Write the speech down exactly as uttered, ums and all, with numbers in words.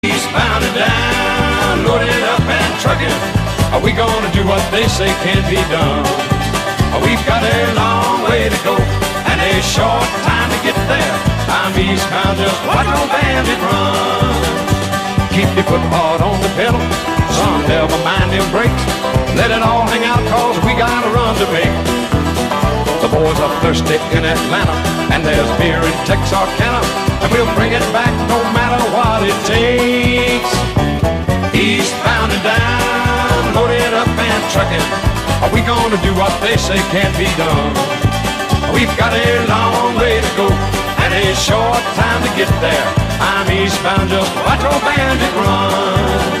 Eastbound and down, loaded up and trucking. Are we gonna do what they say can't be done? We've got a long way to go and a short time to get there. I'm eastbound, just watch no bandit run. Keep your foot hard on the pedal, son, never mind them brakes. Let it all hang out, cause we got a run to make. The boys are thirsty in Atlanta, and there's beer in Texarkana, and we'll bring it back no matter what it takes. Eastbound and down, loaded up and trucking. Are we gonna do what they say can't be done? We've got a long way to go and a short time to get there. I'm eastbound, just watch old bandit run.